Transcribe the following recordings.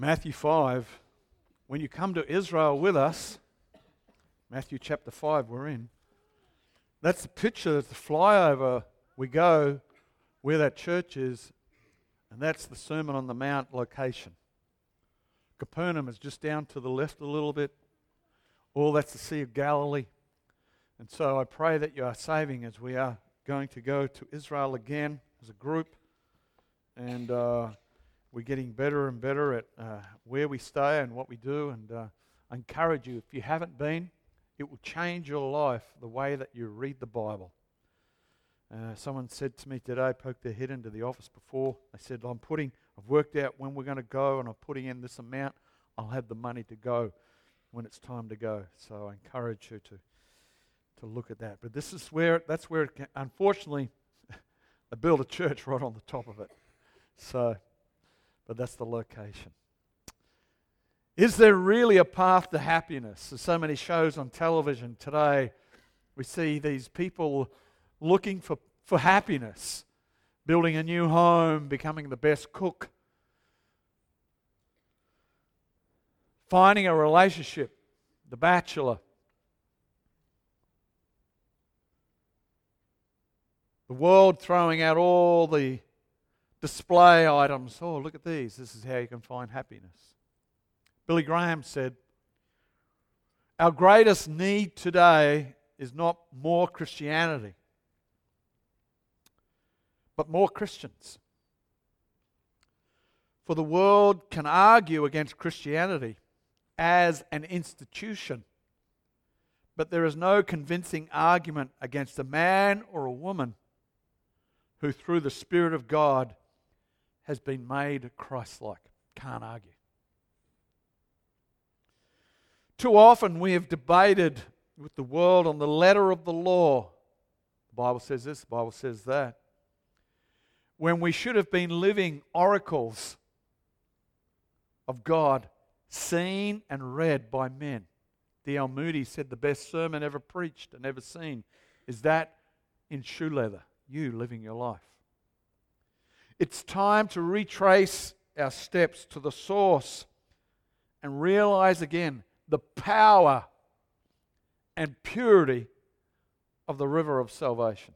Matthew 5, when you come to Israel with us, Matthew chapter 5 we're in, that's the picture, it's the flyover we go where that church is, and that's the Sermon on the Mount location. Capernaum is just down to the left a little bit. All that's the Sea of Galilee. And so I pray that you are saving as we are going to go to Israel again as a group. And we're getting better and better at where we stay and what we do. And I encourage you, if you haven't been, it will change your life, the way that you read the Bible. Someone said to me today, poked their head into the office before, they said, I've worked out when we're going to go and I'm putting in this amount. I'll have the money to go when it's time to go. So I encourage you to look at that. But that's where it can, unfortunately, they built a church right on the top of it. So, but that's the location. Is there really a path to happiness? There's so many shows on television today. We see these people looking for happiness, building a new home, becoming the best cook, finding a relationship, the bachelor. The world throwing out all the display items. Oh, look at these. This is how you can find happiness. Billy Graham said, our greatest need today is not more Christianity, but more Christians. For the world can argue against Christianity as an institution, but there is no convincing argument against a man or a woman who through the Spirit of God has been made Christ-like. Can't argue. Too often we have debated with the world on the letter of the law. The Bible says this, the Bible says that. When we should have been living oracles of God, seen and read by men. D.L. Moody said the best sermon ever preached and ever seen is that in shoe leather, you living your life. It's time to retrace our steps to the source and realize again the power and purity of the river of salvation.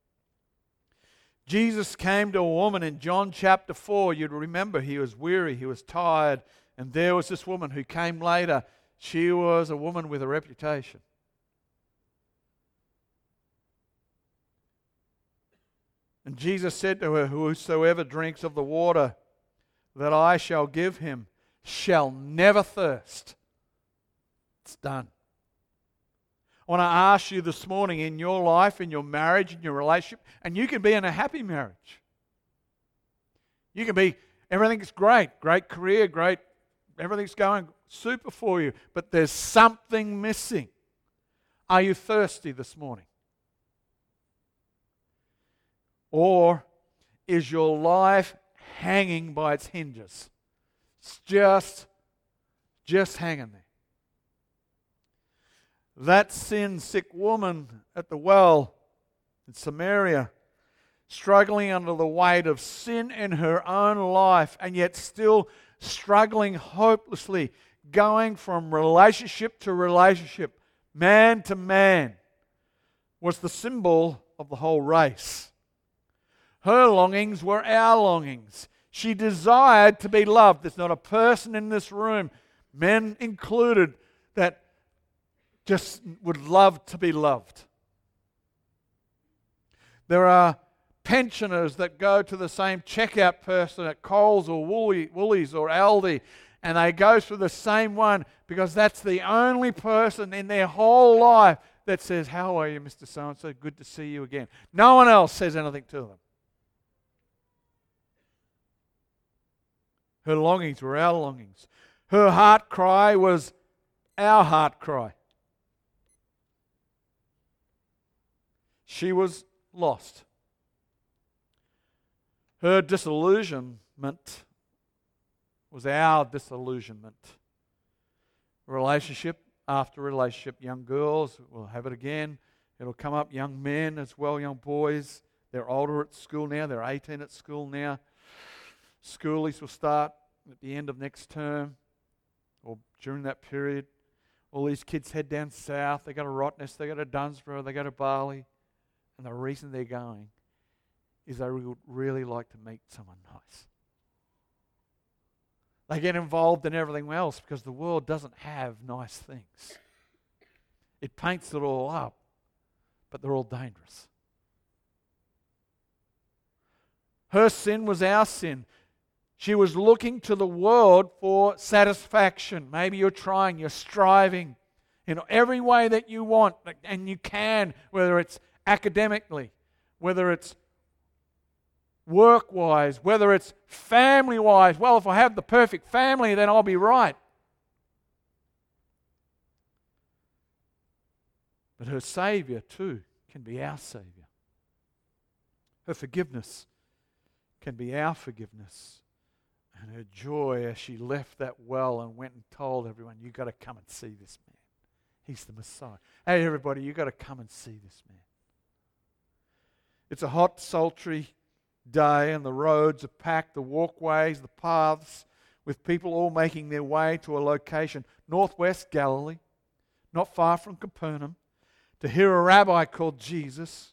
Jesus came to a woman in John chapter 4. You'd remember he was weary, he was tired, and there was this woman who came later. She was a woman with a reputation. And Jesus said to her, whosoever drinks of the water that I shall give him shall never thirst. It's done. I want to ask you this morning, in your life, in your marriage, in your relationship, and you can be in a happy marriage. You can be, everything's great career, everything's going super for you, but there's something missing. Are you thirsty this morning? Or is your life hanging by its hinges? It's just hanging there. That sin-sick woman at the well in Samaria, struggling under the weight of sin in her own life, and yet still struggling hopelessly, going from relationship to relationship, man to man, was the symbol of the whole race. Her longings were our longings. She desired to be loved. There's not a person in this room, men included, that just would love to be loved. There are pensioners that go to the same checkout person at Coles or Woolies or Aldi, and they go through the same one because that's the only person in their whole life that says, how are you, Mr. So-and-so? Good to see you again. No one else says anything to them. Her longings were our longings. Her heart cry was our heart cry. She was lost. Her disillusionment was our disillusionment. Relationship after relationship. Young girls will have it again. It'll come up. Young men as well, young boys. They're older at school now. They're 18 at school now. Schoolies will start at the end of next term or during that period, all these kids head down south. They go to Rottnest, they go to Dunsborough, they go to Bali. And the reason they're going is they would really like to meet someone nice. They get involved in everything else because the world doesn't have nice things. It paints it all up, but they're all dangerous. Her sin was our sin. She was looking to the world for satisfaction. Maybe you're trying, you're striving in every way that you want, and you can, whether it's academically, whether it's work-wise, whether it's family-wise. Well, if I have the perfect family, then I'll be right. But her Savior, too, can be our Savior. Her forgiveness can be our forgiveness. And her joy as she left that well and went and told everyone, you've got to come and see this man. He's the Messiah. Hey, everybody, you've got to come and see this man. It's a hot, sultry day, and the roads are packed, the walkways, the paths, with people all making their way to a location, northwest Galilee, not far from Capernaum, to hear a rabbi called Jesus.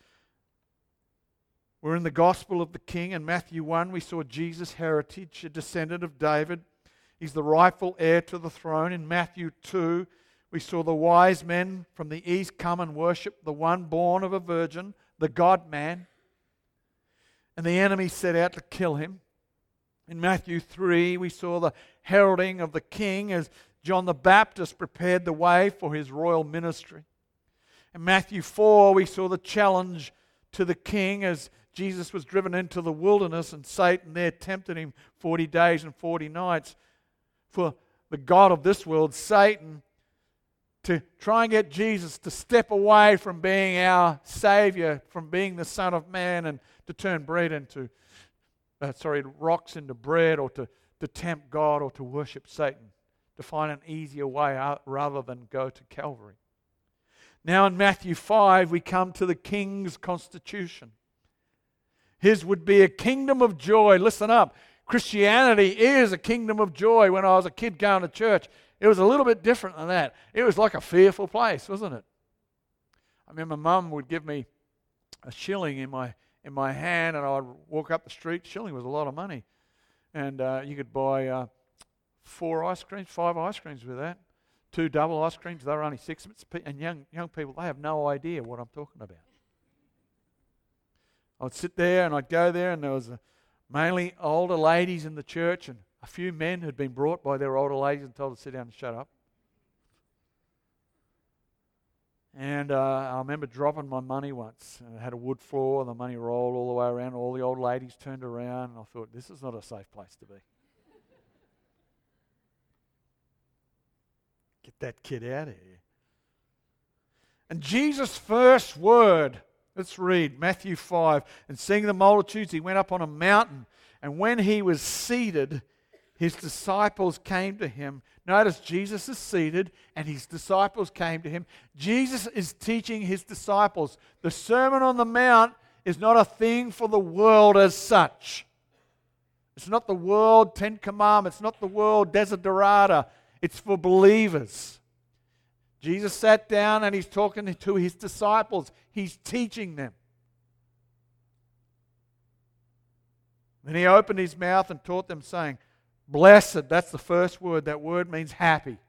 We're in the Gospel of the King. In Matthew 1, we saw Jesus' heritage, a descendant of David. He's the rightful heir to the throne. In Matthew 2, we saw the wise men from the east come and worship the one born of a virgin, the God-man. And the enemy set out to kill him. In Matthew 3, we saw the heralding of the king as John the Baptist prepared the way for his royal ministry. In Matthew 4, we saw the challenge to the king as Jesus was driven into the wilderness and Satan there tempted him 40 days and 40 nights for the god of this world, Satan, to try and get Jesus to step away from being our Savior, from being the Son of Man, and to turn rocks into bread, or to tempt God, or to worship Satan, to find an easier way out rather than go to Calvary. Now in Matthew 5, we come to the king's constitution. His would be a kingdom of joy. Listen up. Christianity is a kingdom of joy. When I was a kid going to church, it was a little bit different than that. It was like a fearful place, wasn't it? I remember Mum would give me a shilling in my hand, and I'd walk up the street. Shilling was a lot of money. And you could buy 5 ice creams with that. 2 double ice creams, they were only 6 cents. And young people, they have no idea what I'm talking about. I'd sit there and I'd go there, and there was mainly older ladies in the church, and a few men had been brought by their older ladies and told to sit down and shut up. And I remember dropping my money once, and it had a wood floor, and the money rolled all the way around. All the old ladies turned around, and I thought, this is not a safe place to be. Get that kid out of here. And Jesus' first word, let's read Matthew 5. And seeing the multitudes, he went up on a mountain. And when he was seated, his disciples came to him. Notice Jesus is seated and his disciples came to him. Jesus is teaching his disciples. The Sermon on the Mount is not a thing for the world as such. It's not the world 10 Commandments. It's not the world Desiderata. It's for believers. Jesus sat down and he's talking to his disciples. He's teaching them. Then he opened his mouth and taught them, saying, blessed, that's the first word. That word means happy.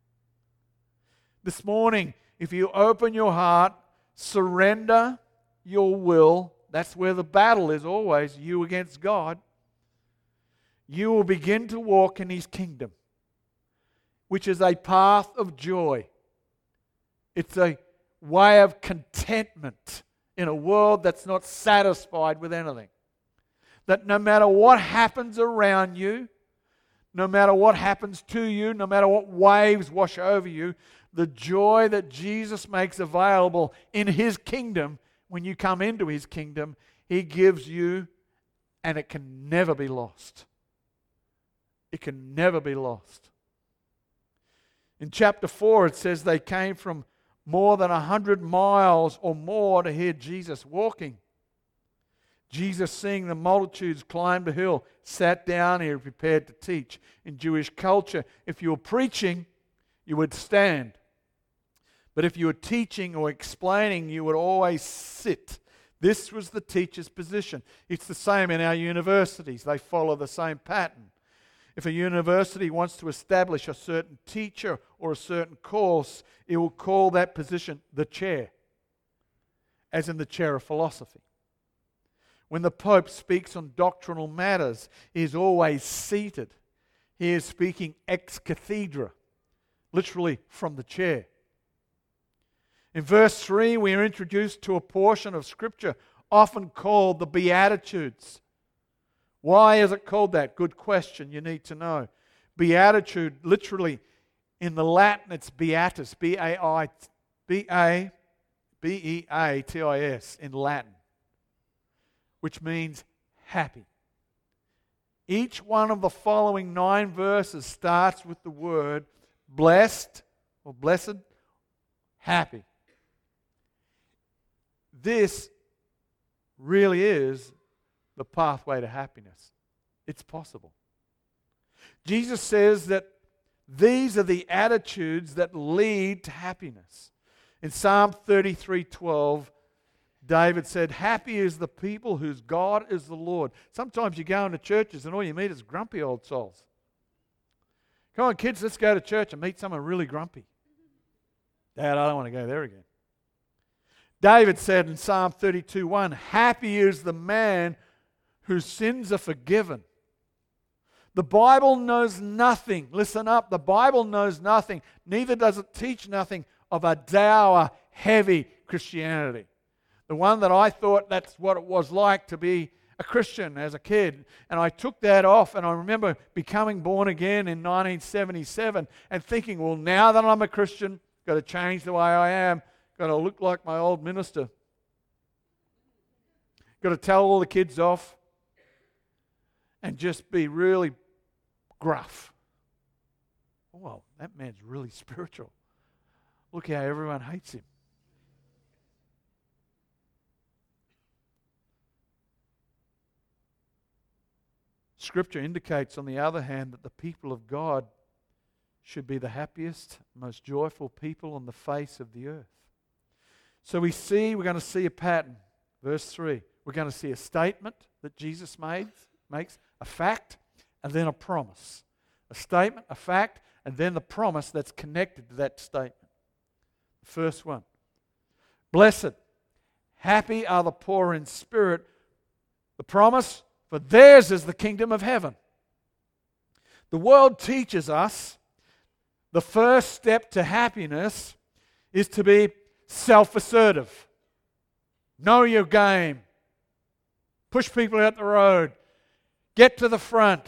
This morning, if you open your heart, surrender your will, that's where the battle is always, you against God, you will begin to walk in his kingdom, which is a path of joy. It's a way of contentment in a world that's not satisfied with anything. That no matter what happens around you, no matter what happens to you, no matter what waves wash over you, the joy that Jesus makes available in his kingdom, when you come into his kingdom, he gives you, and it can never be lost. It can never be lost. In chapter 4, it says they came from more than 100 miles or more to hear Jesus walking. Jesus, seeing the multitudes, climbed a hill, sat down here, prepared to teach. In Jewish culture, if you were preaching, you would stand. But if you were teaching or explaining, you would always sit. This was the teacher's position. It's the same in our universities. They follow the same pattern. If a university wants to establish a certain teacher or a certain course, it will call that position the chair, as in the chair of philosophy. When the Pope speaks on doctrinal matters, he is always seated. He is speaking ex cathedra, literally from the chair. In verse 3, we are introduced to a portion of Scripture often called the Beatitudes. Why is it called that? Good question, you need to know. Beatitude, literally, in the Latin, it's beatus, B-E-A-T-I-S, in Latin, which means happy. Each one of the following 9 verses starts with the word blessed or blessed, happy. This really is the pathway to happiness. It's possible. Jesus says that these are the attitudes that lead to happiness. In Psalm 33:12, David said, "Happy is the people whose God is the Lord." Sometimes you go into churches and all you meet is grumpy old souls. Come on, kids, let's go to church and meet someone really grumpy. Dad, I don't want to go there again. David said in Psalm 32:1, "Happy is the man whose sins are forgiven." The Bible knows nothing. Listen up. The Bible knows nothing. Neither does it teach nothing of a dour, heavy Christianity. The one that I thought that's what it was like to be a Christian as a kid. And I took that off, and I remember becoming born again in 1977 and thinking, well, now that I'm a Christian, got to change the way I am, got to look like my old minister. Got to tell all the kids off and just be really gruff. Well, that man's really spiritual. Look how everyone hates him. Scripture indicates, on the other hand, that the people of God should be the happiest, most joyful people on the face of the earth. So we're going to see a pattern. Verse 3, we're going to see a statement that Jesus makes, a fact, and then a promise. A statement, a fact, and then the promise that's connected to that statement. The first one. Blessed, happy are the poor in spirit. The promise, for theirs is the kingdom of heaven. The world teaches us the first step to happiness is to be self-assertive. Know your game. Push people out the road. Get to the front.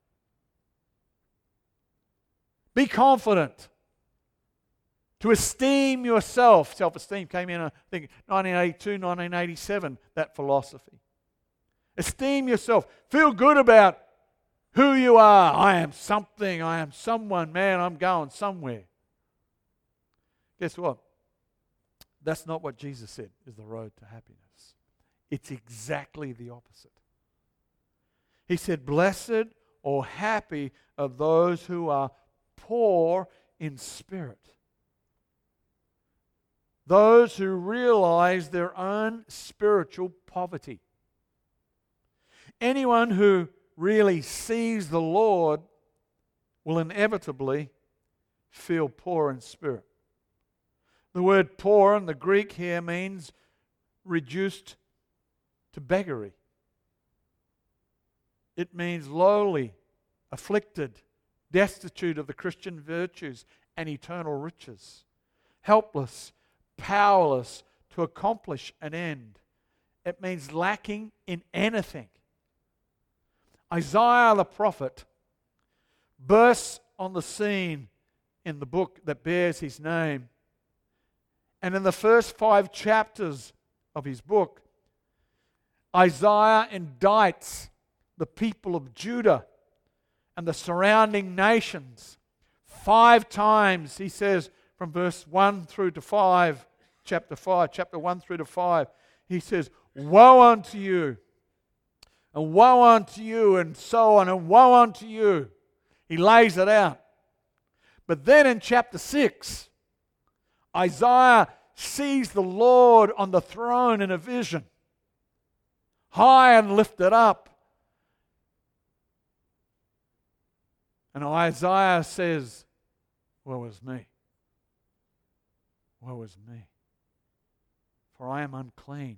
Be confident. To esteem yourself. Self-esteem came in, I think, 1982, 1987, that philosophy. Esteem yourself. Feel good about who you are. I am something. I am someone. Man, I'm going somewhere. Guess what? That's not what Jesus said is the road to happiness. It's exactly the opposite. He said, blessed or happy are those who are poor in spirit. Those who realize their own spiritual poverty. Anyone who really sees the Lord will inevitably feel poor in spirit. The word poor in the Greek here means reduced to beggary. It means lowly, afflicted, destitute of the Christian virtues and eternal riches, helpless, powerless to accomplish an end. It means lacking in anything. Isaiah the prophet bursts on the scene in the book that bears his name. And in the first 5 chapters of his book, Isaiah indicts the people of Judah and the surrounding nations. 5 times he says, from verse 1 through to 5, chapter 1 through to 5, he says, woe unto you, and woe unto you, and so on, and woe unto you. He lays it out. But then in chapter 6, Isaiah sees the Lord on the throne in a vision, high and lifted up. And Isaiah says, woe is me. Woe is me. For I am unclean.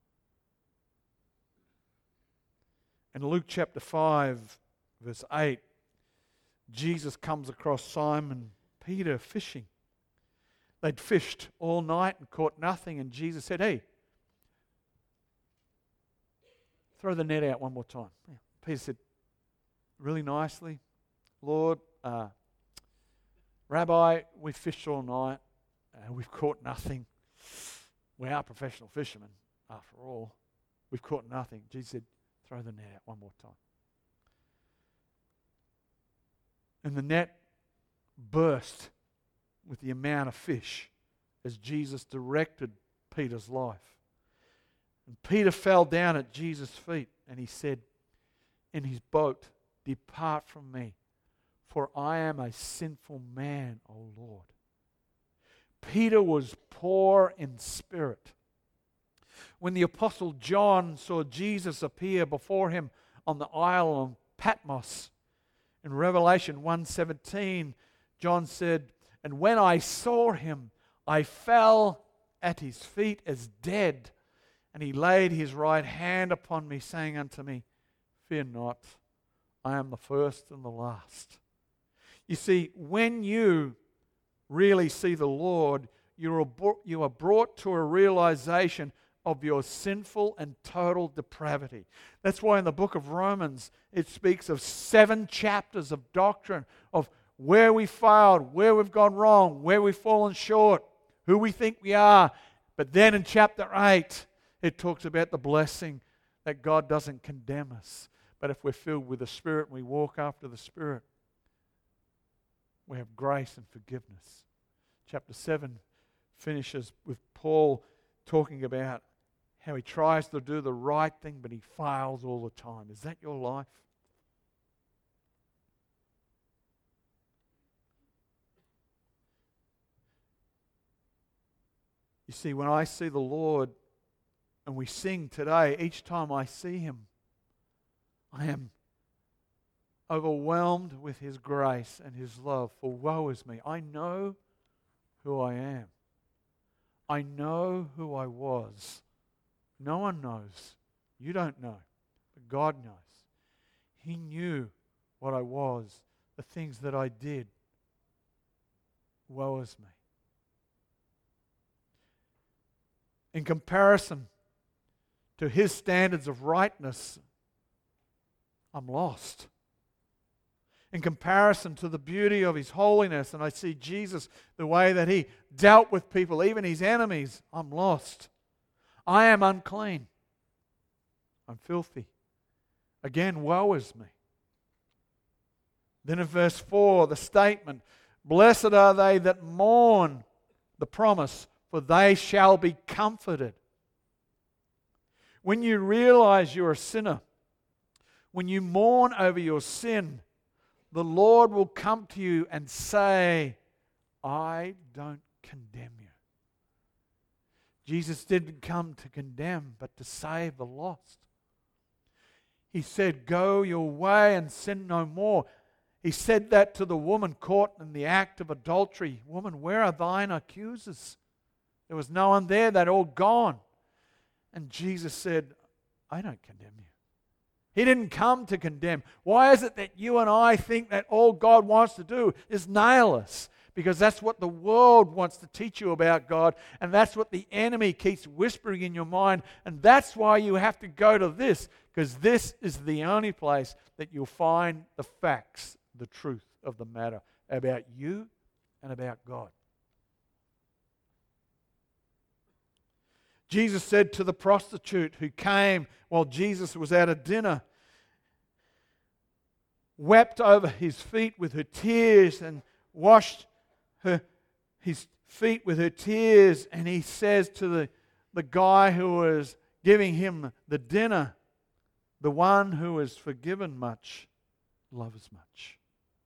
In Luke chapter 5, verse 8, Jesus comes across Simon Peter fishing. They'd fished all night and caught nothing, and Jesus said, hey, throw the net out one more time. Peter said, really nicely, Lord, Rabbi, we fished all night and we've caught nothing. We are professional fishermen, after all. We've caught nothing. Jesus said, throw the net out one more time. And the net burst with the amount of fish as Jesus directed Peter's life. And Peter fell down at Jesus' feet and he said in his boat, depart from me, for I am a sinful man, O Lord. Peter was poor in spirit. When the Apostle John saw Jesus appear before him on the isle of Patmos, in Revelation 1:17, John said, and when I saw him, I fell at his feet as dead. And he laid his right hand upon me, saying unto me, fear not, I am the first and the last. You see, when you really see the Lord, you are brought to a realization of your sinful and total depravity. That's why in the book of Romans, it speaks of 7 chapters of doctrine of where we failed, where we've gone wrong, where we've fallen short, who we think we are. But then in chapter 8, it talks about the blessing that God doesn't condemn us. But if we're filled with the Spirit and we walk after the Spirit, we have grace and forgiveness. Chapter 7 finishes with Paul talking about how he tries to do the right thing, but he fails all the time. Is that your life? You see, when I see the Lord, and we sing today, each time I see Him, I am overwhelmed with His grace and His love. For woe is me. I know who I am. I know who I was. No one knows. You don't know. But God knows. He knew what I was, the things that I did. Woe is me. In comparison to His standards of rightness, I'm lost. In comparison to the beauty of His holiness, and I see Jesus, the way that He dealt with people, even His enemies, I'm lost. I am unclean. I'm filthy. Again, woe is me. Then in verse 4, the statement, blessed are they that mourn, the promise, for they shall be comforted. When you realize you're a sinner, when you mourn over your sin, the Lord will come to you and say, I don't condemn you. Jesus didn't come to condemn, but to save the lost. He said, go your way and sin no more. He said that to the woman caught in the act of adultery. Woman, where are thine accusers? There was no one there, they'd all gone. And Jesus said, I don't condemn you. He didn't come to condemn. Why is it that you and I think that all God wants to do is nail us? Because that's what the world wants to teach you about God, and that's what the enemy keeps whispering in your mind, and that's why you have to go to this, because this is the only place that you'll find the facts, the truth of the matter about you and about God. Jesus said to the prostitute who came while Jesus was at a dinner, wept over his feet with her tears and washed his feet with her tears, and he says to the guy who was giving him the dinner, The one who is forgiven much loves much.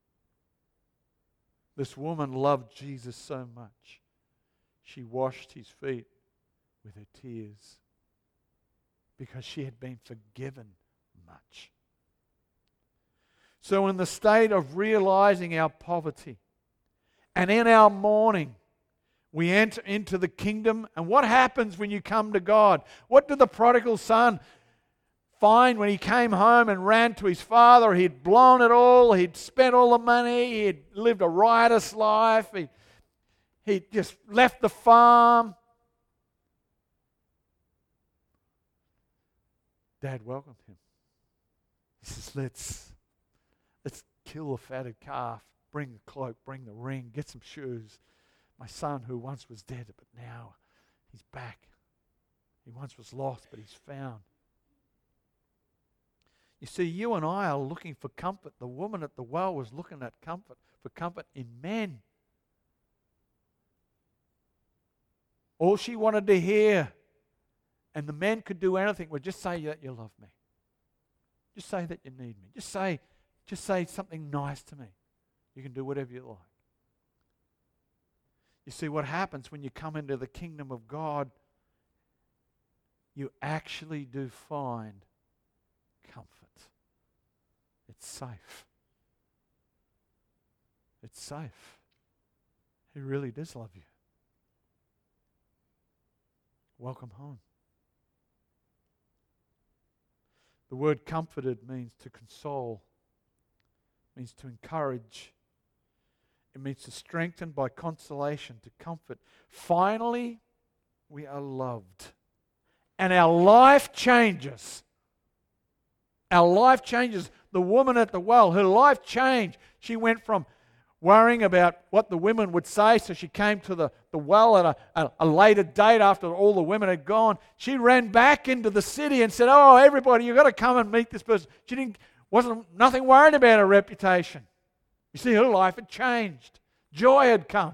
This woman loved Jesus so much, she washed his feet with her tears because she had been forgiven much. So in the state of realizing our poverty and in our mourning, we enter into the kingdom. And what happens when you come to God? What did the prodigal son find when he came home and ran to his father? He'd blown it all. He'd spent all the money. He'd lived a riotous life. He just left the farm. Dad welcomed him. He says, let's kill the fatted calf, bring the cloak, bring the ring, get some shoes. My son who once was dead, but now he's back. He once was lost, but he's found. You see, you and I are looking for comfort. The woman at the well was looking at comfort, for comfort in men. All she wanted to hear, and the men could do anything, was just say that you love me. Just say that you need me. Just say something nice to me. You can do whatever you like. You see, what happens when you come into the kingdom of God, you actually do find comfort. It's safe. It's safe. He really does love you. Welcome home. The word comforted means to console, means to encourage. It means to strengthen by consolation, to comfort. Finally, we are loved. And our life changes. Our life changes. The woman at the well, her life changed. She went from worrying about what the women would say, so she came to the well at a later date after all the women had gone. She ran back into the city and said, oh, everybody, you've got to come and meet this person. She wasn't nothing worried about her reputation. You see, her life had changed. Joy had come.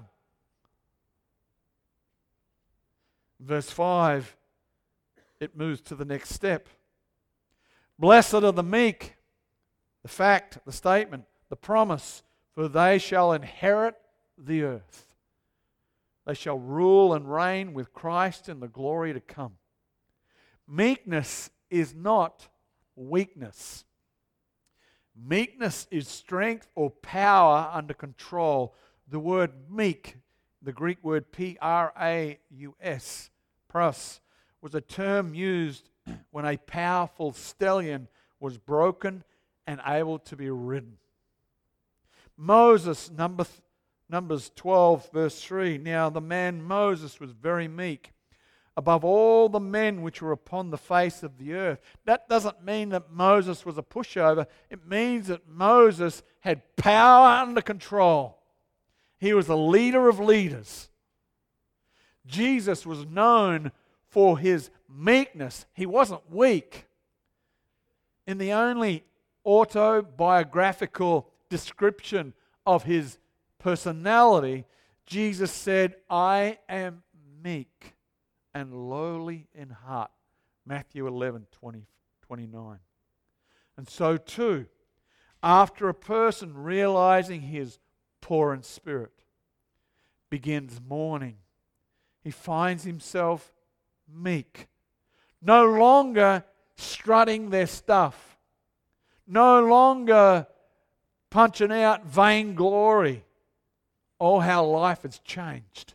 Verse 5, it moves to the next step. Blessed are the meek, the fact, the statement, the promise, for they shall inherit the earth. They shall rule and reign with Christ in the glory to come. Meekness is not weakness. Meekness is strength or power under control. The word meek, the Greek word praus, pros, was a term used when a powerful stallion was broken and able to be ridden. Moses, Numbers 12, verse 3. Now the man Moses was very meek, above all the men which were upon the face of the earth. That doesn't mean that Moses was a pushover. It means that Moses had power under control. He was a leader of leaders. Jesus was known for his meekness. He wasn't weak. In the only autobiographical description of his personality, Jesus said, I am meek and lowly in heart. Matthew 11:29. And so too, after a person realizing he is poor in spirit, begins mourning, he finds himself meek, no longer strutting their stuff, no longer punching out vainglory. Oh, how life has changed.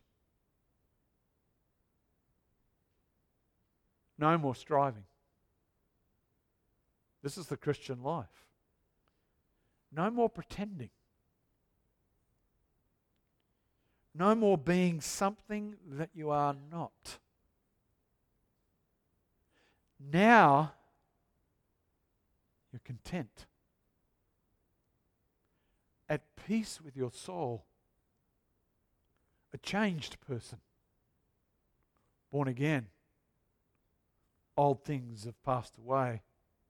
No more striving. This is the Christian life. No more pretending. No more being something that you are not. Now, you're content, at peace with your soul, a changed person, born again. Old things have passed away.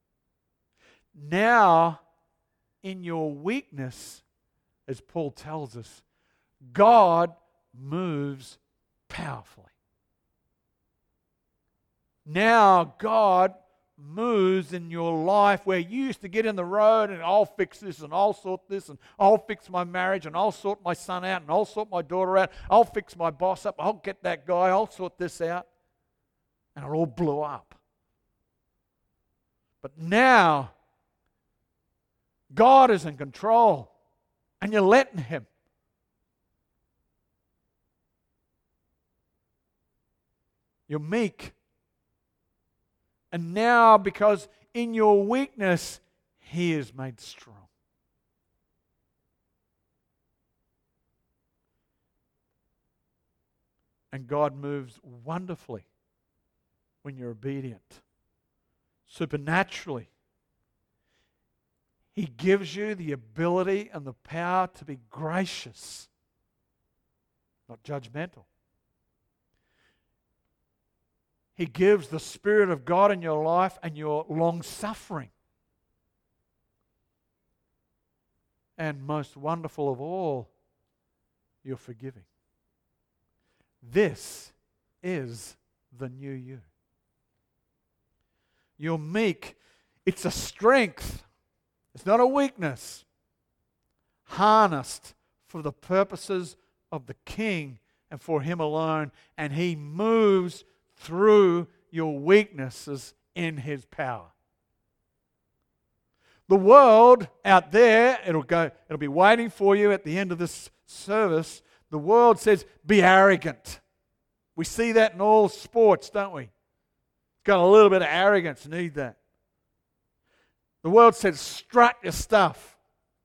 Now, in your weakness, as Paul tells us, God moves powerfully. Now, God moves in your life where you used to get in the road and I'll fix this and I'll sort this and I'll fix my marriage and I'll sort my son out and I'll sort my daughter out, I'll fix my boss up, I'll get that guy, I'll sort this out. And it all blew up. But now, God is in control and you're letting Him. You're meek. And now, because in your weakness, He is made strong. And God moves wonderfully when you're obedient. Supernaturally. He gives you the ability and the power to be gracious, not judgmental. He gives the Spirit of God in your life and your long-suffering. And most wonderful of all, you're forgiving. This is the new you. You're meek. It's a strength. It's not a weakness. Harnessed for the purposes of the King and for Him alone. And He moves through your weaknesses in His power. The world out there, it'll be waiting for you at the end of this service. The world says, be arrogant. We see that in all sports, don't we? Got a little bit of arrogance, need that. The world says, strut your stuff.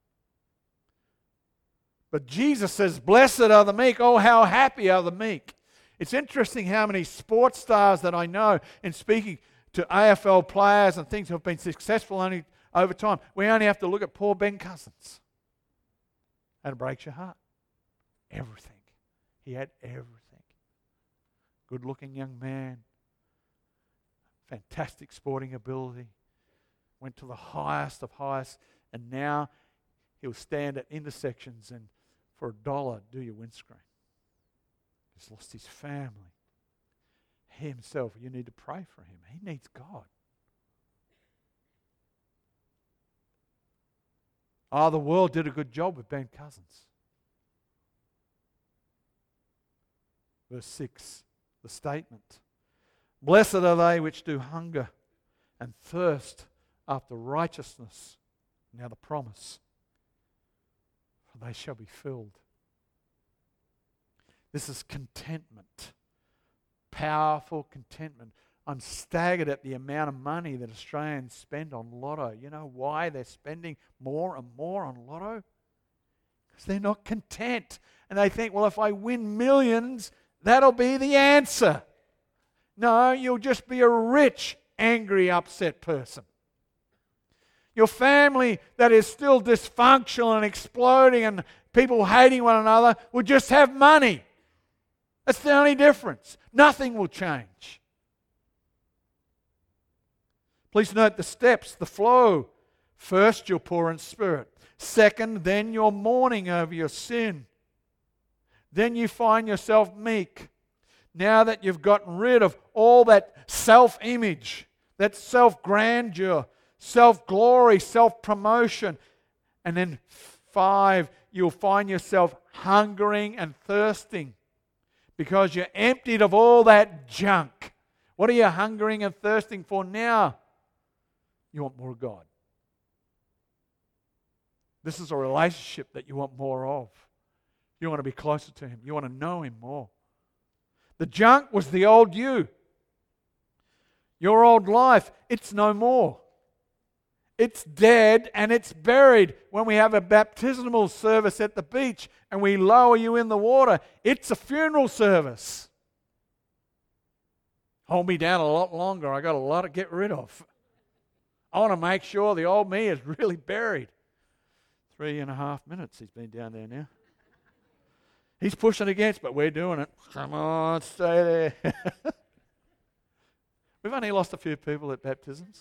But Jesus says, blessed are the meek. Oh, how happy are the meek. It's interesting how many sports stars that I know in speaking to AFL players and things who have been successful only over time. We only have to look at poor Ben Cousins. That breaks your heart. Everything. He had everything. Good-looking young man. Fantastic sporting ability. Went to the highest of highest. And now he'll stand at intersections and for $1 do your windscreen. He's lost his family. He himself, you need to pray for him. He needs God. The world did a good job with Ben Cousins. Verse 6, the statement. Blessed are they which do hunger and thirst after righteousness. Now the promise. For they shall be filled. This is contentment. Powerful contentment. I'm staggered at the amount of money that Australians spend on lotto. You know why they're spending more and more on lotto? Because they're not content. And they think, well, if I win millions, that'll be the answer. No, you'll just be a rich, angry, upset person. Your family that is still dysfunctional and exploding and people hating one another will just have money. That's the only difference. Nothing will change. Please note the steps, the flow. First, you're poor in spirit. Second, then you're mourning over your sin. Then you find yourself meek. Now that you've gotten rid of all that self-image, that self-grandeur, self-glory, self-promotion. And then 5, you'll find yourself hungering and thirsting because you're emptied of all that junk. What are you hungering and thirsting for now? You want more of God. This is a relationship that you want more of. You want to be closer to Him. You want to know Him more. The junk was the old you. Your old life, it's no more. It's dead and it's buried. When we have a baptismal service at the beach and we lower you in the water, it's a funeral service. Hold me down a lot longer. I got a lot to get rid of. I want to make sure the old me is really buried. 3.5 minutes he's been down there now. He's pushing against, but we're doing it. Come on, stay there. We've only lost a few people at baptisms.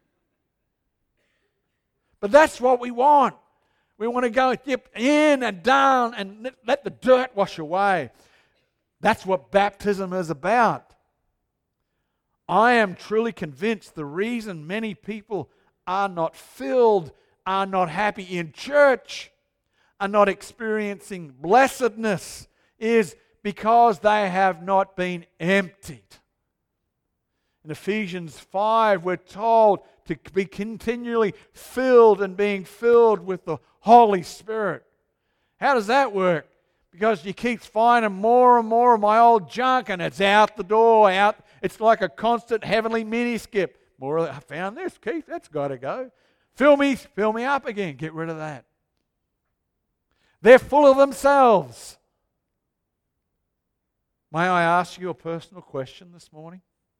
But that's what we want. We want to go dip in and down and let the dirt wash away. That's what baptism is about. I am truly convinced the reason many people are not filled, are not happy in church, are not experiencing blessedness is because they have not been emptied. In Ephesians 5, we're told to be continually filled and being filled with the Holy Spirit. How does that work? Because you keep finding more and more of my old junk and it's out the door, out. It's like a constant heavenly mini skip. More of that. I found this, Keith, that's got to go. Fill me up again. Get rid of that. They're full of themselves. May I ask you a personal question this morning?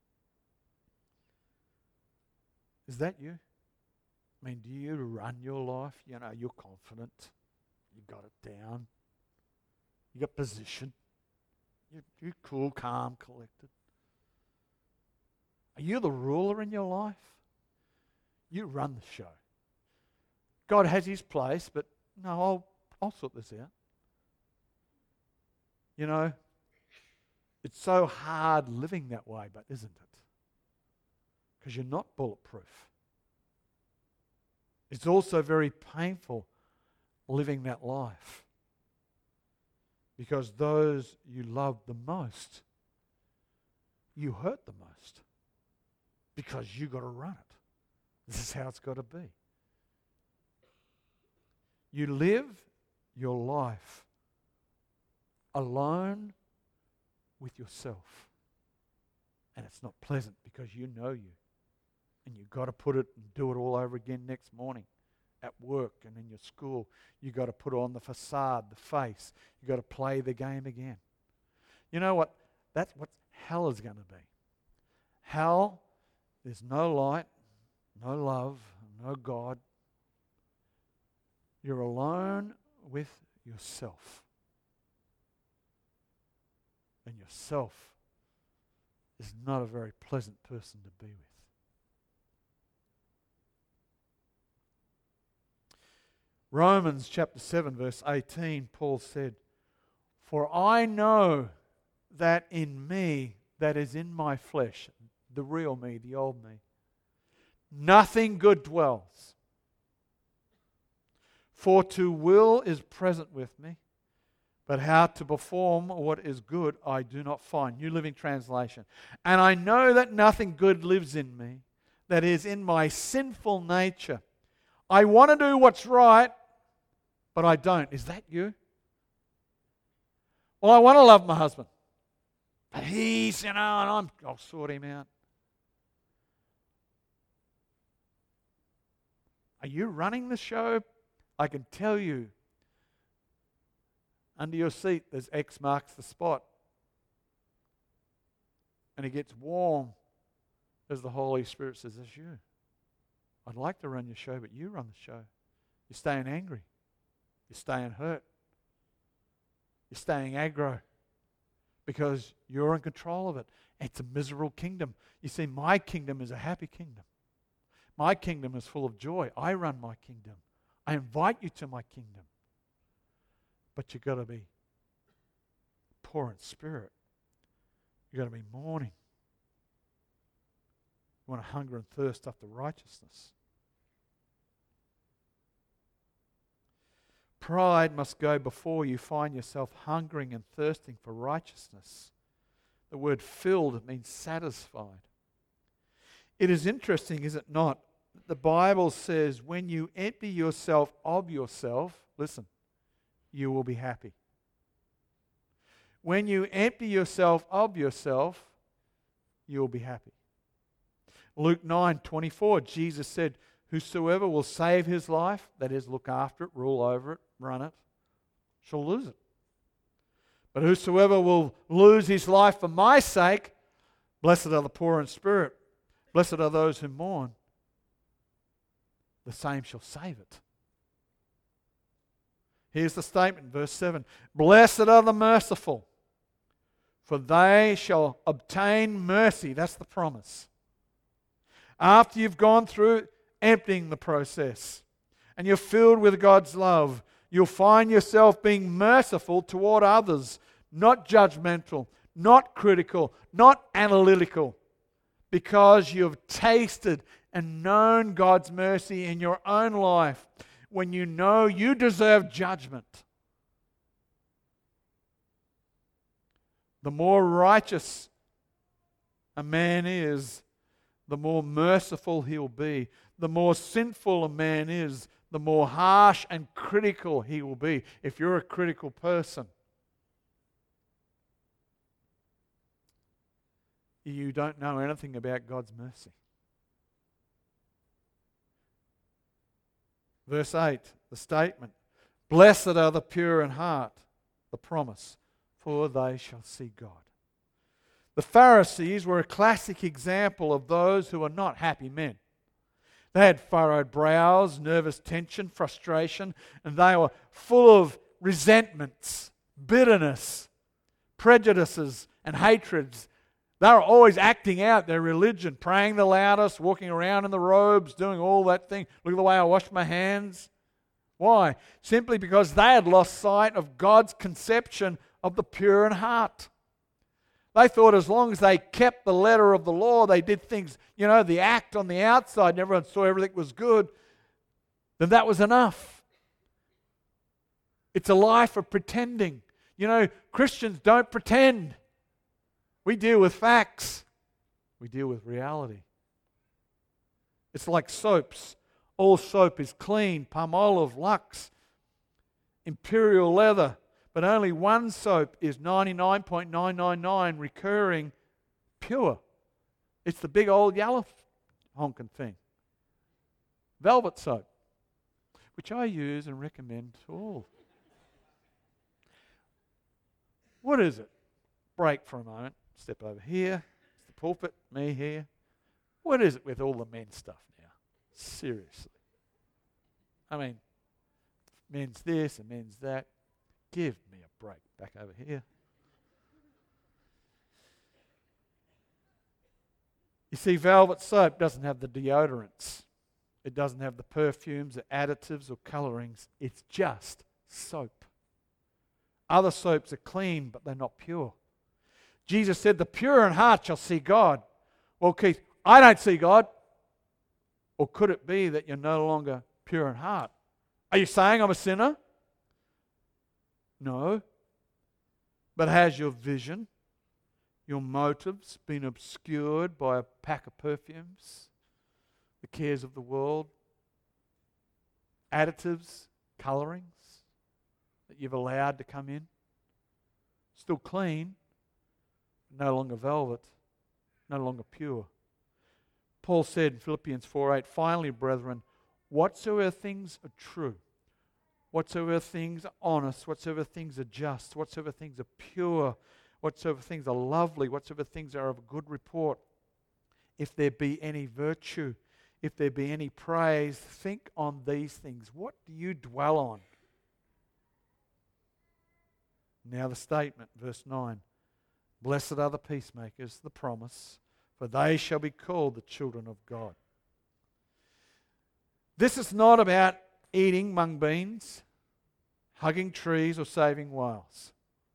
Is that you? I mean, do you run your life? You know, you're confident. You got it down. You got position. You're cool, calm, collected. Are you the ruler in your life? You run the show. God has His place, but no, I'll sort this out. You know, it's so hard living that way, but isn't it? Because you're not bulletproof. It's also very painful living that life. Because those you love the most, you hurt the most. Because you got to run it. This is how it's got to be. You live your life alone with yourself. And it's not pleasant because you know you. And you've got to put it and do it all over again next morning. At work and in your school, you've got to put on the facade, the face. You've got to play the game again. You know what? That's what hell is going to be. Hell, there's no light, no love, no God. You're alone with yourself. And yourself is not a very pleasant person to be with. Romans chapter 7 verse 18, Paul said, "For I know that in me, that is in my flesh," the real me, the old me, "nothing good dwells. For to will is present with me, but how to perform what is good I do not find." New Living Translation. "And I know that nothing good lives in me, that is in my sinful nature. I want to do what's right, but I don't." Is that you? Well, I want to love my husband. But he's, and I'll sort him out. Are you running the show? I can tell you, under your seat, there's X marks the spot. And it gets warm as the Holy Spirit says, "That's you. I'd like to run your show, but you run the show. You're staying angry. You're staying hurt. You're staying aggro because you're in control of it. It's a miserable kingdom. You see, my kingdom is a happy kingdom. My kingdom is full of joy. I run my kingdom. I invite you to my kingdom. But you've got to be poor in spirit. You've got to be mourning. You want to hunger and thirst after righteousness. Pride must go before you find yourself hungering and thirsting for righteousness. The word filled means satisfied. It is interesting, is it not? The Bible says when you empty yourself of yourself, listen, you will be happy. When you empty yourself of yourself, you will be happy. Luke 9:24, Jesus said, "Whosoever will save his life," that is, look after it, rule over it, run it, shall lose it. "But whosoever will lose his life for my sake," blessed are the poor in spirit, blessed are those who mourn, "the same shall save it." Here's the statement, verse 7. "Blessed are the merciful, for they shall obtain mercy." That's the promise. After you've gone through emptying the process and you're filled with God's love, you'll find yourself being merciful toward others, not judgmental, not critical, not analytical, because you've tasted and known God's mercy in your own life, when you know you deserve judgment. The more righteous a man is, the more merciful he'll be. The more sinful a man is, the more harsh and critical he will be, if you're a critical person. You don't know anything about God's mercy. Verse 8, the statement, blessed are the pure in heart, the promise, for they shall see God. The Pharisees were a classic example of those who are not happy men. They had furrowed brows, nervous tension, frustration, and they were full of resentments, bitterness, prejudices, and hatreds. They were always acting out their religion, praying the loudest, walking around in the robes, doing all that thing. Look at the way I wash my hands. Why? Simply because they had lost sight of God's conception of the pure in heart. They thought as long as they kept the letter of the law, they did things, the act on the outside, and everyone saw everything was good, then that was enough. It's a life of pretending. Christians don't pretend. We deal with facts. We deal with reality. It's like soaps. All soap is clean, Palmolive, Lux, Imperial Leather. But only one soap is 99.999 recurring pure. It's the big old yellow honking thing. Velvet soap, which I use and recommend to all. What is it? Break for a moment. Step over here. It's the pulpit, me here. What is it with all the men's stuff now? Seriously. I mean, men's this and men's that. Give me a break. Back over here. You see, velvet soap doesn't have the deodorants. It doesn't have the perfumes, the additives or colorings. It's just soap. Other soaps are clean, but they're not pure. Jesus said, the pure in heart shall see God. Well, Keith, I don't see God. Or could it be that you're no longer pure in heart? Are you saying I'm a sinner? No. But has your vision, your motives been obscured by a pack of perfumes, the cares of the world, additives, colorings that you've allowed to come in? Still clean, no longer velvet, no longer pure. Paul said in Philippians 4:8, finally, brethren, whatsoever things are true, whatsoever things are honest, whatsoever things are just, whatsoever things are pure, whatsoever things are lovely, whatsoever things are of good report, if there be any virtue, if there be any praise, think on these things. What do you dwell on? Now the statement, verse 9. Blessed are the peacemakers, the promise, for they shall be called the children of God. This is not about eating mung beans, hugging trees, or saving whales.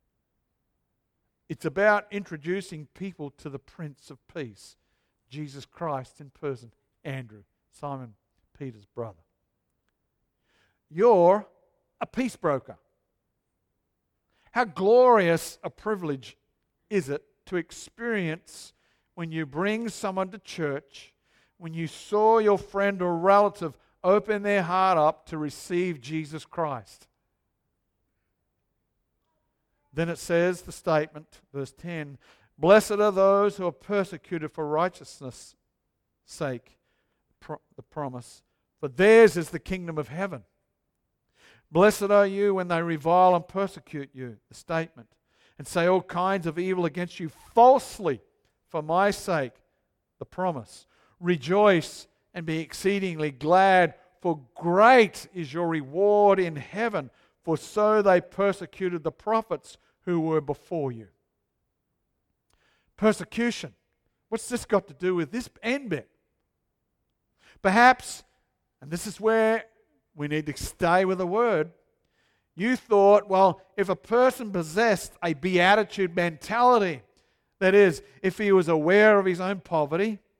It's about introducing people to the Prince of Peace, Jesus Christ in person, Andrew, Simon Peter's brother. You're a peace broker. How glorious a privilege is it to experience when you bring someone to church, when you saw your friend or relative open their heart up to receive Jesus Christ. Then it says, the statement, verse 10, blessed are those who are persecuted for righteousness' sake, the promise, for theirs is the kingdom of heaven. Blessed are you when they revile and persecute you, the statement, and say all kinds of evil against you falsely for my sake, the promise. Rejoice and be exceedingly glad, for great is your reward in heaven, for so they persecuted the prophets who were before you. Persecution. What's this got to do with this end bit? Perhaps, and this is where we need to stay with the word, you thought, well, if a person possessed a beatitude mentality, that is, if he was aware of his own poverty,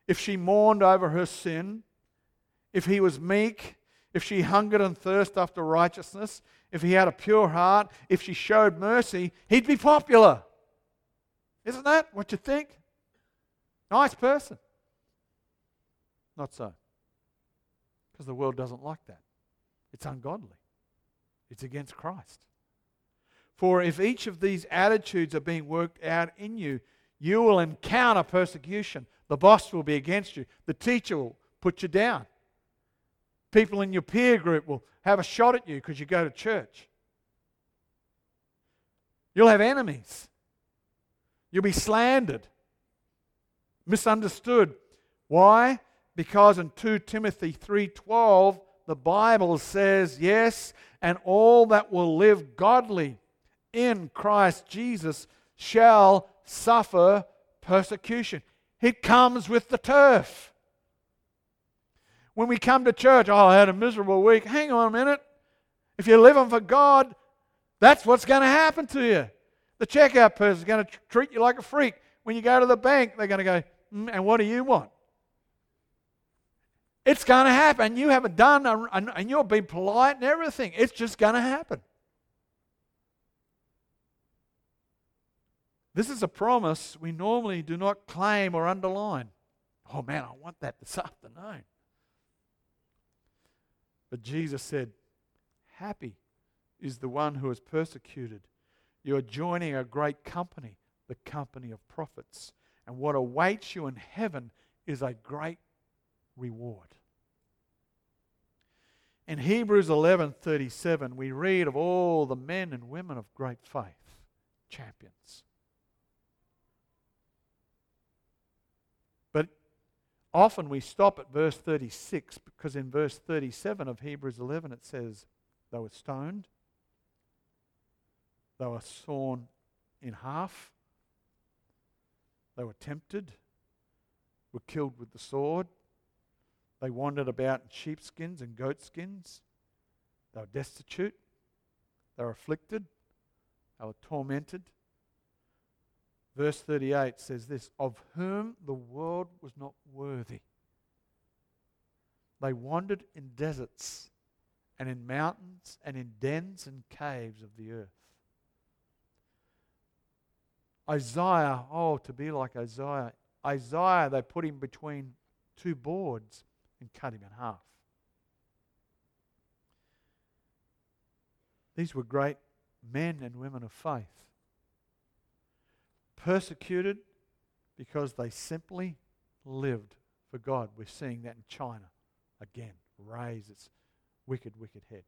if she mourned over her sin, if he was meek, if she hungered and thirsted after righteousness, if he had a pure heart, if she showed mercy, he'd be popular. Isn't that what you think? Nice person. Not so. Because the world doesn't like that. It's ungodly. It's against Christ. For if each of these attitudes are being worked out in you, you will encounter persecution. The boss will be against you. The teacher will put you down. People in your peer group will have a shot at you because you go to church. You'll have enemies. You'll be slandered, misunderstood. Why? Because in 2 Timothy 3:12, the Bible says, yes, and all that will live godly in Christ Jesus shall suffer persecution. It comes with the turf. When we come to church, I had a miserable week. Hang on a minute. If you're living for God, that's what's going to happen to you. The checkout person is going to treat you like a freak. When you go to the bank, they're going to go, and what do you want? It's going to happen. You haven't done, and you'll be polite and everything. It's just going to happen. This is a promise we normally do not claim or underline. Oh man, I want that this afternoon. But Jesus said, happy is the one who is persecuted. You are joining a great company, the company of prophets. And what awaits you in heaven is a great reward. In Hebrews 11:37, we read of all the men and women of great faith, champions. But often we stop at verse 36 because in verse 37 of Hebrews 11 it says, they were stoned, they were sawn in half, they were tempted, were killed with the sword, they wandered about in sheepskins and goatskins, they were destitute, they were afflicted, they were tormented. Verse 38 says this, of whom the world was not worthy. They wandered in deserts and in mountains and in dens and caves of the earth. Isaiah, to be like Isaiah. Isaiah, they put him between two boards and cut him in half. These were great men and women of faith. Persecuted because they simply lived for God. We're seeing that in China again, raise its wicked, wicked head.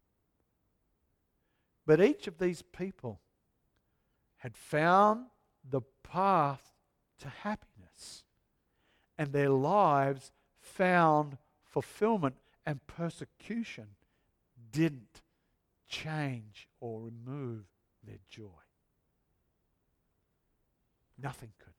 But each of these people had found the path to happiness, and their lives found fulfillment, and persecution didn't change or remove their joy. Nothing could.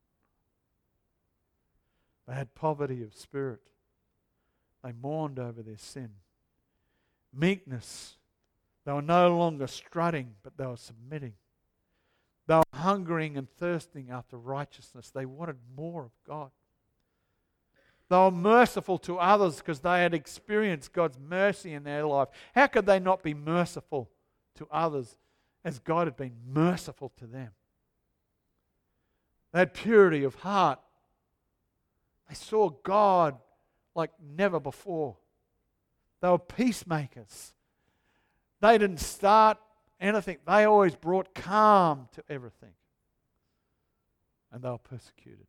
They had poverty of spirit. They mourned over their sin. Meekness. They were no longer strutting, but they were submitting. They were hungering and thirsting after righteousness. They wanted more of God. They were merciful to others because they had experienced God's mercy in their life. How could they not be merciful to others as God had been merciful to them? They had purity of heart. They saw God like never before. They were peacemakers. They didn't start anything. They always brought calm to everything. And they were persecuted.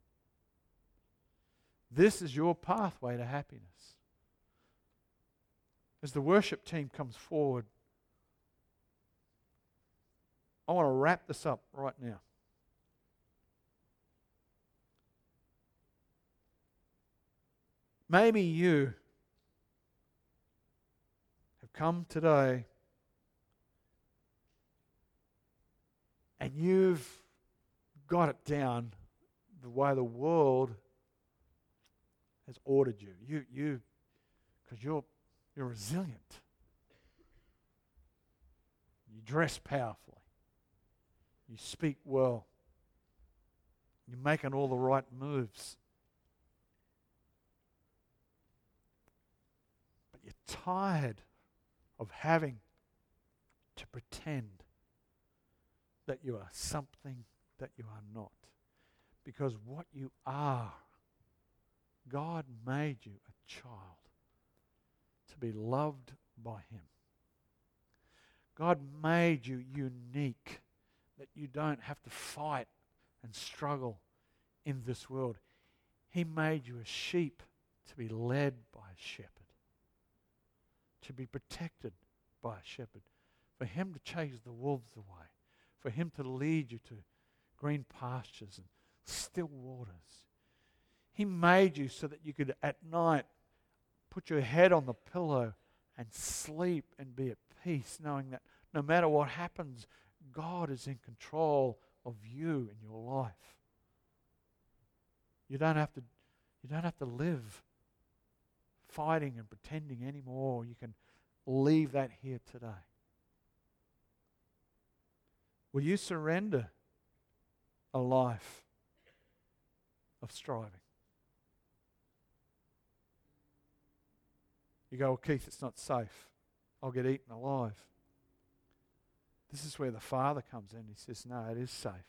This is your pathway to happiness. As the worship team comes forward, I want to wrap this up right now. Maybe you have come today and you've got it down the way the world has ordered you. Because you're resilient. You dress powerfully. You speak well. You're making all the right moves. tired of having to pretend that you are something that you are not. Because what you are, God made you a child to be loved by Him. God made you unique, that you don't have to fight and struggle in this world. He made you a sheep to be led by a shepherd, to be protected by a shepherd, for Him to chase the wolves away, for Him to lead you to green pastures and still waters. He made you so that you could at night put your head on the pillow and sleep and be at peace, knowing that no matter what happens, God is in control of you and your life. You don't have to live fighting and pretending anymore. You can leave that here today. Will you surrender a life of striving? You go, well, Keith, it's not safe. I'll get eaten alive. This is where the Father comes in. He says, no, it is safe.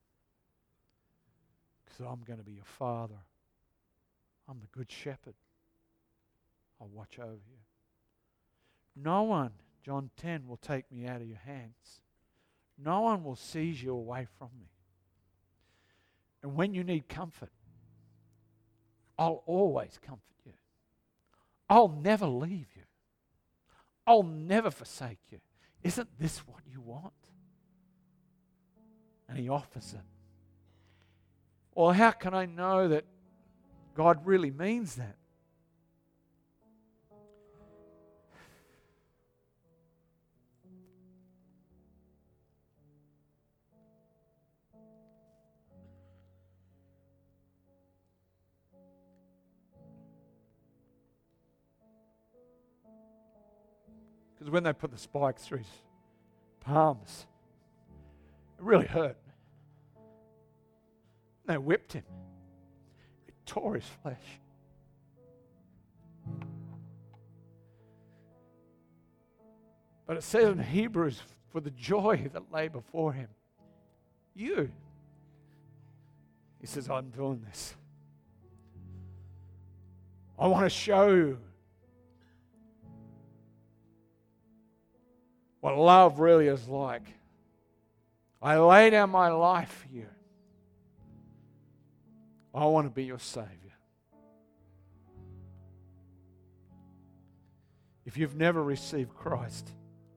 Because I'm going to be your Father. I'm the Good Shepherd. I'll watch over you. No one, John 10, will take me out of your hands. No one will seize you away from me. And when you need comfort, I'll always comfort you. I'll never leave you. I'll never forsake you. Isn't this what you want? And He offers it. Well, how can I know that God really means that? Because when they put the spikes through his palms, it really hurt. They whipped him. It tore his flesh. But it says in Hebrews, for the joy that lay before him, he says, I'm doing this. I want to show you what love really is like. I lay down my life for you. I want to be your Savior. If you've never received Christ,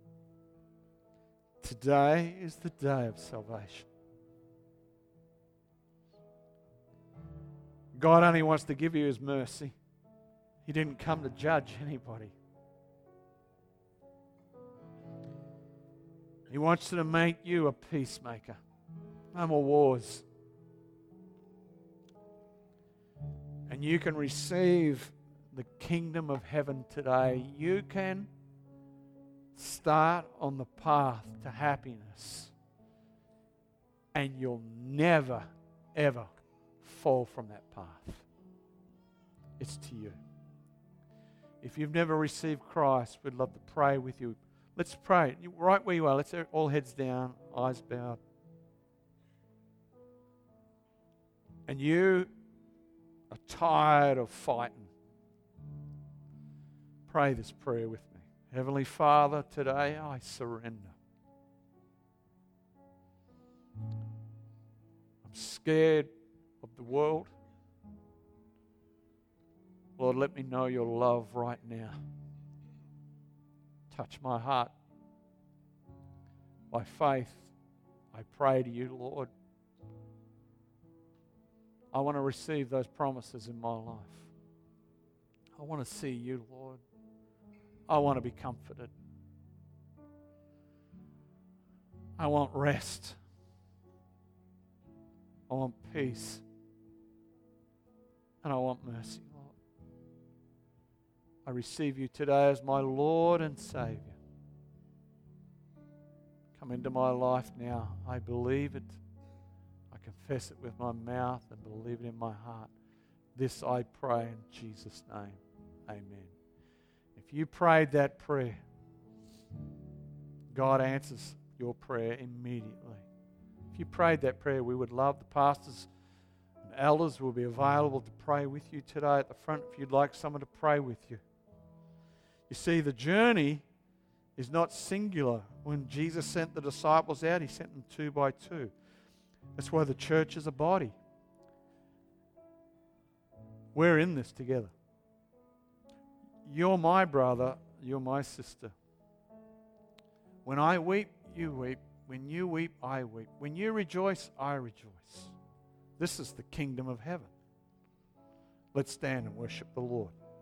today is the day of salvation. God only wants to give you His mercy. He didn't come to judge anybody. He wants to make you a peacemaker. No more wars. And you can receive the kingdom of heaven today. You can start on the path to happiness. And you'll never, ever fall from that path. It's to you. If you've never received Christ, we'd love to pray with you. Let's pray. Right where you are, let's all heads down, eyes bowed. And you are tired of fighting. Pray this prayer with me. Heavenly Father, today I surrender. I'm scared of the world. Lord, let me know your love right now. Touch my heart. By faith, I pray to you, Lord. I want to receive those promises in my life. I want to see you, Lord. I want to be comforted. I want rest. I want peace. And I want mercy, Lord. I receive you today as my Lord and Savior. Come into my life now. I believe it. I confess it with my mouth and believe it in my heart. This I pray in Jesus' name. Amen. If If you prayed that prayer, God answers your prayer immediately. If you prayed that prayer, we would love the pastors and elders will be available to pray with you today at the front if you'd like someone to pray with you. You see, the journey is not singular. When Jesus sent the disciples out, He sent them 2 by 2. That's why the church is a body. We're in this together. You're my brother, you're my sister. When I weep, you weep. When you weep, I weep. When you rejoice, I rejoice. This is the kingdom of heaven. Let's stand and worship the Lord.